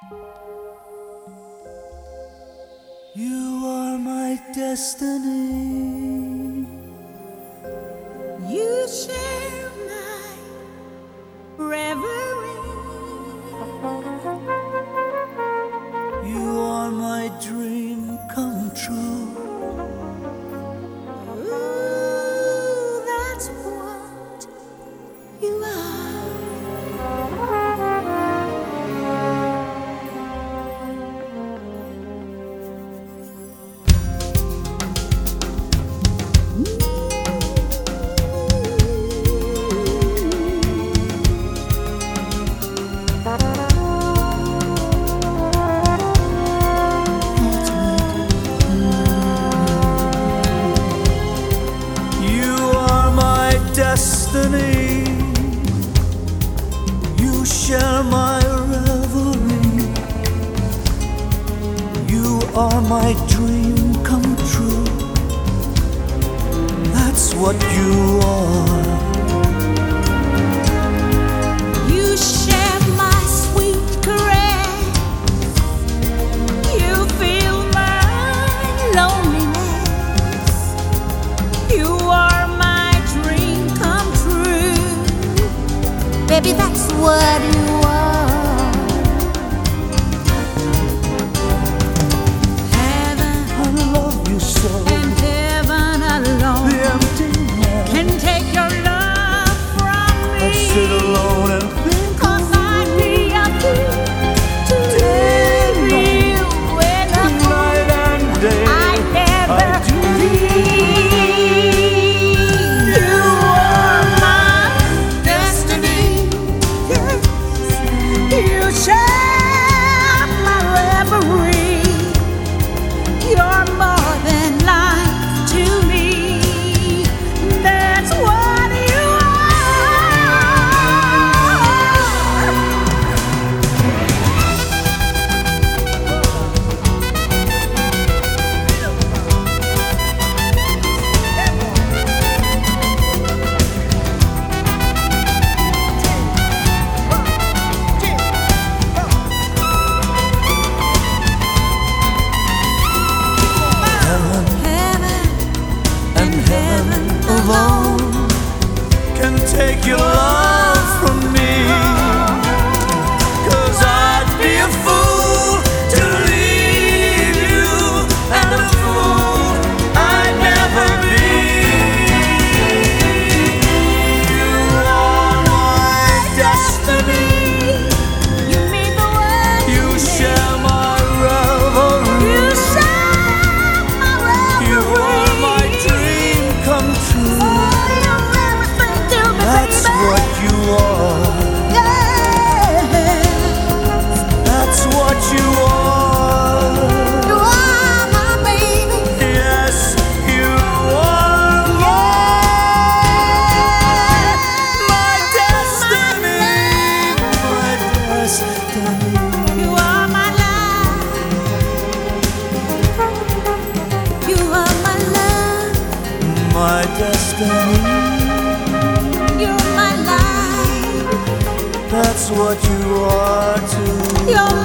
You are my destiny. You share my reverie. You are my dream come true. Ooh, that's what you are. Destiny, you share my reverie. You are my dream come true. That's what you are. You share my sweet caress. You feel my loneliness. You are my dream come true. Baby, that's what you are. Heaven, I love you so. and heaven alone The empty man. can take your love from me. I sit alone and think. 'Cause I'd be a fool to leave you in a Night and day, I never I do. leave. You are my destiny. Yes, you share my reverie. You're more than life to me. That's what you are. Heaven And heaven alone can take your love from me. 'Cause I'd be a fool to leave you, and a fool I'd never be. You are my destiny. You mean the world You to me. share my reverie. You share my reverie. You are my dream come true. Oh, you're everything to me, That's baby. what you are. Yeah. That's what you are. You are my baby. Yes, you are my destiny. My destiny. You are my life. You are my love. My destiny. You're my life. That's what you are too. You're